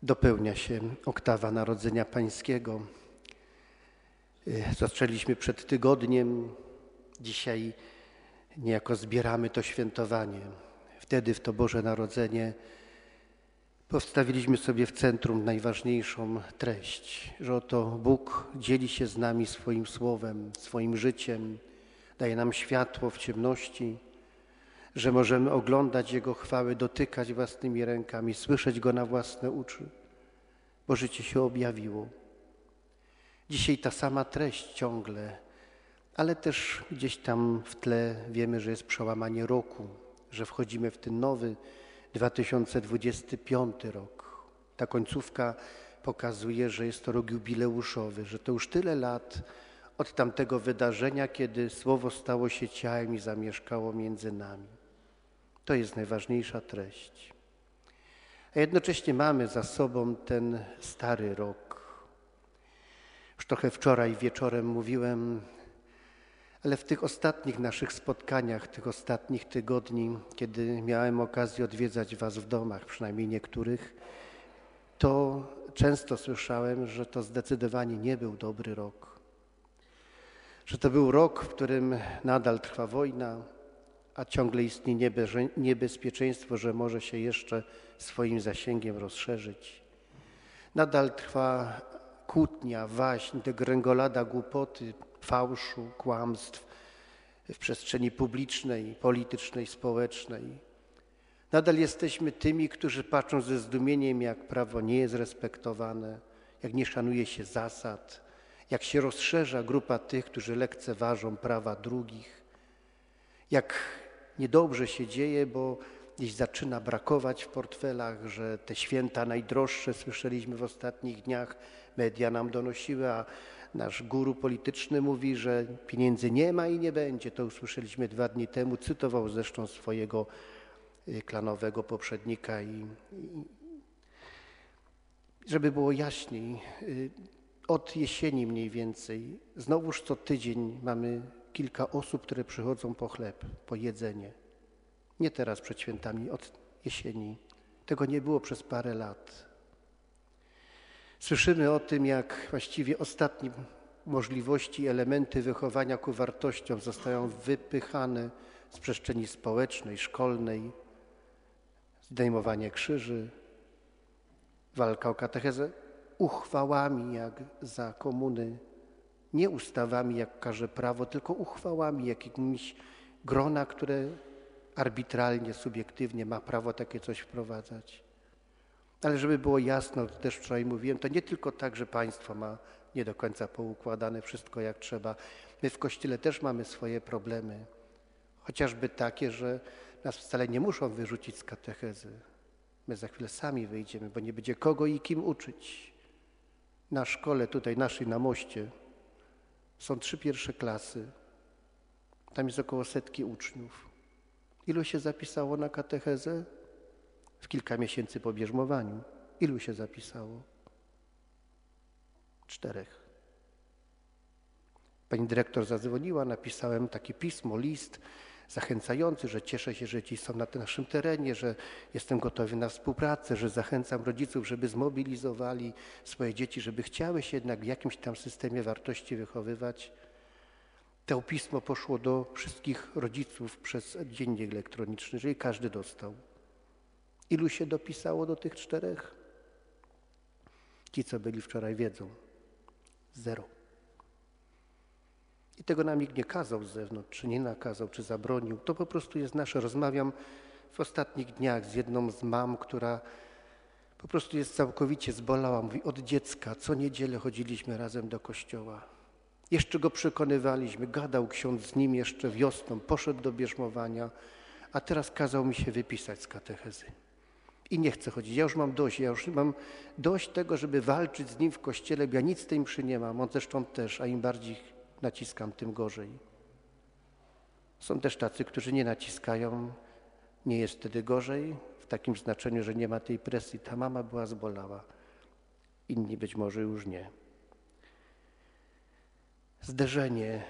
Dopełnia się oktawa Narodzenia Pańskiego. Zaczęliśmy przed tygodniem, dzisiaj niejako zbieramy to świętowanie. Wtedy w to Boże Narodzenie postawiliśmy sobie w centrum najważniejszą treść, że oto Bóg dzieli się z nami swoim słowem, swoim życiem, daje nam światło w ciemności, że możemy oglądać Jego chwały, dotykać własnymi rękami, słyszeć Go na własne uszy, bo życie się objawiło. Dzisiaj ta sama treść ciągle, ale też gdzieś tam w tle wiemy, że jest przełamanie roku, że wchodzimy w ten nowy 2025 rok. Ta końcówka pokazuje, że jest to rok jubileuszowy, że to już tyle lat od tamtego wydarzenia, kiedy Słowo stało się ciałem i zamieszkało między nami. To jest najważniejsza treść. A jednocześnie mamy za sobą ten stary rok. Już trochę wczoraj wieczorem mówiłem, ale w tych ostatnich naszych spotkaniach, tych ostatnich tygodni, kiedy miałem okazję odwiedzać was w domach, przynajmniej niektórych, to często słyszałem, że to zdecydowanie nie był dobry rok. Że to był rok, w którym nadal trwa wojna, a ciągle istnieje niebezpieczeństwo, że może się jeszcze swoim zasięgiem rozszerzyć. Nadal trwa kłótnia, waśń, degrengolada głupoty, fałszu, kłamstw w przestrzeni publicznej, politycznej, społecznej. Nadal jesteśmy tymi, którzy patrzą ze zdumieniem, jak prawo nie jest respektowane, jak nie szanuje się zasad, jak się rozszerza grupa tych, którzy lekceważą prawa drugich, jak niedobrze się dzieje, bo gdzieś zaczyna brakować w portfelach, że te święta najdroższe, słyszeliśmy w ostatnich dniach, media nam donosiły, a nasz guru polityczny mówi, że pieniędzy nie ma i nie będzie. To usłyszeliśmy 2 dni temu, cytował zresztą swojego klanowego poprzednika i żeby było jaśniej, od jesieni mniej więcej, znowuż co tydzień mamy kilka osób, które przychodzą po chleb, po jedzenie. Nie teraz przed świętami, od jesieni. Tego nie było przez parę lat. Słyszymy o tym, jak właściwie ostatnie możliwości, elementy wychowania ku wartościom zostają wypychane z przestrzeni społecznej, szkolnej, zdejmowanie krzyży, walka o katechezę uchwałami jak za komuny, nie ustawami jak każe prawo, tylko uchwałami jakimiś grona, które arbitralnie, subiektywnie ma prawo takie coś wprowadzać. Ale żeby było jasno, też wczoraj mówiłem, to nie tylko tak, że państwo ma nie do końca poukładane wszystko jak trzeba. My w Kościele też mamy swoje problemy. Chociażby takie, że nas wcale nie muszą wyrzucić z katechezy. My za chwilę sami wyjdziemy, bo nie będzie kogo i kim uczyć. Na szkole tutaj naszej na moście są 3 pierwsze klasy. Tam jest około 100 uczniów. Ilu się zapisało na katechezę? W kilka miesięcy po bierzmowaniu. Ilu się zapisało? 4. Pani dyrektor zadzwoniła, napisałem takie pismo, list zachęcający, że cieszę się, że ci są na naszym terenie, że jestem gotowy na współpracę, że zachęcam rodziców, żeby zmobilizowali swoje dzieci, żeby chciały się jednak w jakimś tam systemie wartości wychowywać. To pismo poszło do wszystkich rodziców przez dziennik elektroniczny, czyli każdy dostał. Ilu się dopisało do tych 4? Ci, co byli wczoraj, wiedzą. 0. I tego nam nikt nie kazał z zewnątrz, czy nie nakazał, czy zabronił. To po prostu jest nasze. Rozmawiam w ostatnich dniach z jedną z mam, która po prostu jest całkowicie zbolała. Mówi, od dziecka co niedzielę chodziliśmy razem do kościoła. Jeszcze go przekonywaliśmy, gadał ksiądz z nim jeszcze wiosną, poszedł do bierzmowania, a teraz kazał mi się wypisać z katechezy. I nie chcę chodzić. Ja już mam dość tego, żeby walczyć z nim w kościele, bo ja nic z tej mszy nie mam. On zresztą też, a im bardziej naciskam, tym gorzej. Są też tacy, którzy nie naciskają. Nie jest wtedy gorzej, w takim znaczeniu, że nie ma tej presji. Ta mama była zbolała. Inni być może już nie. Zderzenie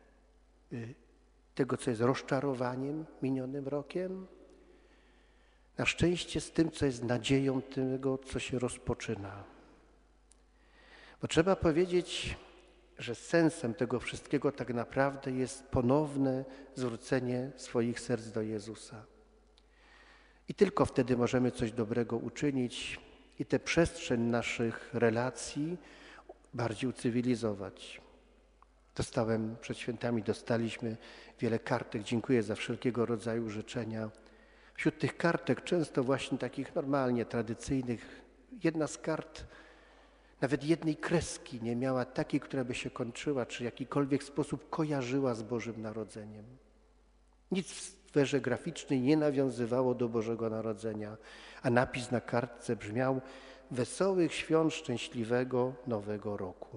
tego, co jest rozczarowaniem minionym rokiem, na szczęście z tym, co jest nadzieją tego, co się rozpoczyna. Bo trzeba powiedzieć, że sensem tego wszystkiego tak naprawdę jest ponowne zwrócenie swoich serc do Jezusa. I tylko wtedy możemy coś dobrego uczynić i tę przestrzeń naszych relacji bardziej ucywilizować. Przed świętami dostaliśmy wiele kartek. Dziękuję za wszelkiego rodzaju życzenia. Wśród tych kartek, często właśnie takich normalnie tradycyjnych, jedna z kart, nawet jednej kreski nie miała takiej, która by się kończyła, czy w jakikolwiek sposób kojarzyła z Bożym Narodzeniem. Nic w sferze graficznej nie nawiązywało do Bożego Narodzenia, a napis na kartce brzmiał: Wesołych Świąt Szczęśliwego Nowego Roku.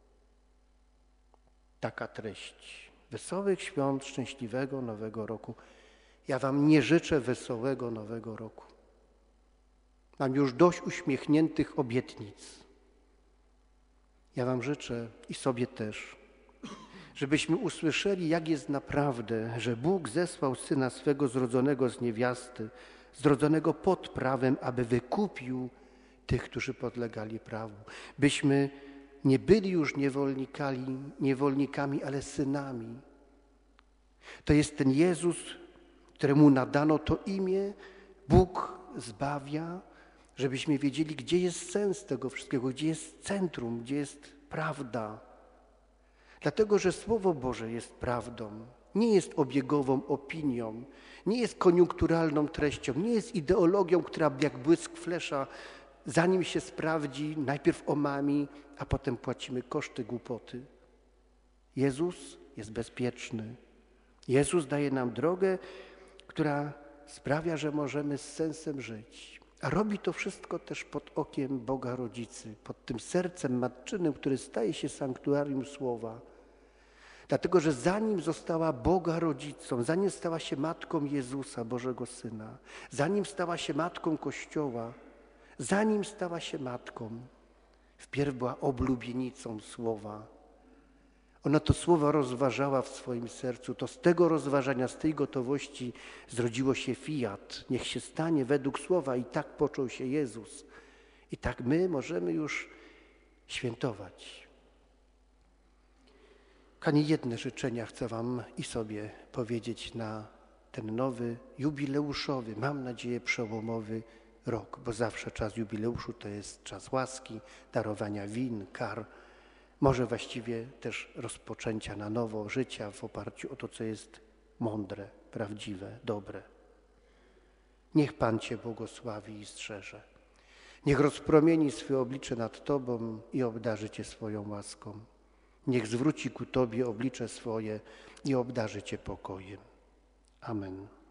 Taka treść. Wesołych Świąt Szczęśliwego Nowego Roku. Ja wam nie życzę wesołego Nowego Roku. Mam już dość uśmiechniętych obietnic. Ja wam życzę i sobie też, żebyśmy usłyszeli, jak jest naprawdę, że Bóg zesłał Syna swego zrodzonego z niewiasty, zrodzonego pod prawem, aby wykupił tych, którzy podlegali prawu. Byśmy nie byli już niewolnikami, ale synami. To jest ten Jezus, któremu nadano to imię. Bóg zbawia, żebyśmy wiedzieli, gdzie jest sens tego wszystkiego, gdzie jest centrum, gdzie jest prawda. Dlatego, że Słowo Boże jest prawdą, nie jest obiegową opinią, nie jest koniunkturalną treścią, nie jest ideologią, która jak błysk flesza, zanim się sprawdzi, najpierw omami, a potem płacimy koszty głupoty. Jezus jest bezpieczny. Jezus daje nam drogę, która sprawia, że możemy z sensem żyć. A robi to wszystko też pod okiem Boga Rodzicy, pod tym sercem matczynym, który staje się sanktuarium Słowa. Dlatego, że zanim została Boga Rodzicą, zanim stała się matką Jezusa, Bożego Syna, zanim stała się matką Kościoła, zanim stała się matką, wpierw była oblubienicą Słowa. Ona to Słowo rozważała w swoim sercu. To z tego rozważania, z tej gotowości zrodziło się fiat. Niech się stanie według Słowa. I tak począł się Jezus. I tak my możemy już świętować. Kochani, jedne życzenia chcę wam i sobie powiedzieć na ten nowy, jubileuszowy, mam nadzieję przełomowy rok, bo zawsze czas jubileuszu to jest czas łaski, darowania win, kar, może właściwie też rozpoczęcia na nowo życia w oparciu o to, co jest mądre, prawdziwe, dobre. Niech Pan Cię błogosławi i strzeże. Niech rozpromieni swe oblicze nad Tobą i obdarzy Cię swoją łaską. Niech zwróci ku Tobie oblicze swoje i obdarzy Cię pokojem. Amen.